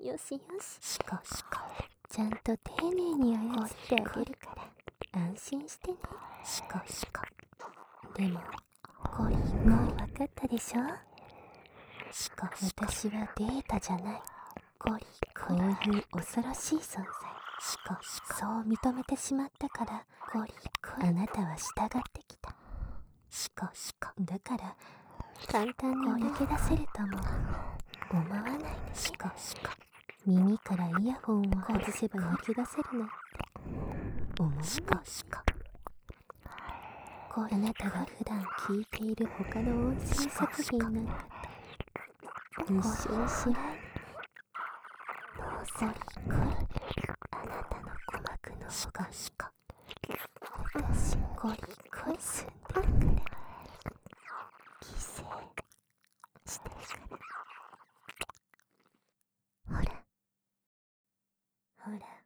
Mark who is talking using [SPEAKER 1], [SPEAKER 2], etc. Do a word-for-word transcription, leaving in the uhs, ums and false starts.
[SPEAKER 1] よしよし。シコシコ。ちゃんと丁寧に操ってあげるから安心してね。シコシコ。でもコリー、もう分かったでしょ。シコシコ。私はデータじゃない。コリー、こういう恐ろしい存在。シコシコ。そう認めてしまったからコリー、あなたは従ってきた。シコシコ。だから簡単に抜け出せるとも思わないで。シコシコ。耳からイヤホンを外せば抜け出せるなんて思わない。シコシコ。あなたが普段聞いている他の音声作品なんかと一緒にしない。もうそりこあなたの鼓膜のシコシコ。私コリコリ住んでるから犠牲してるから。ほらほら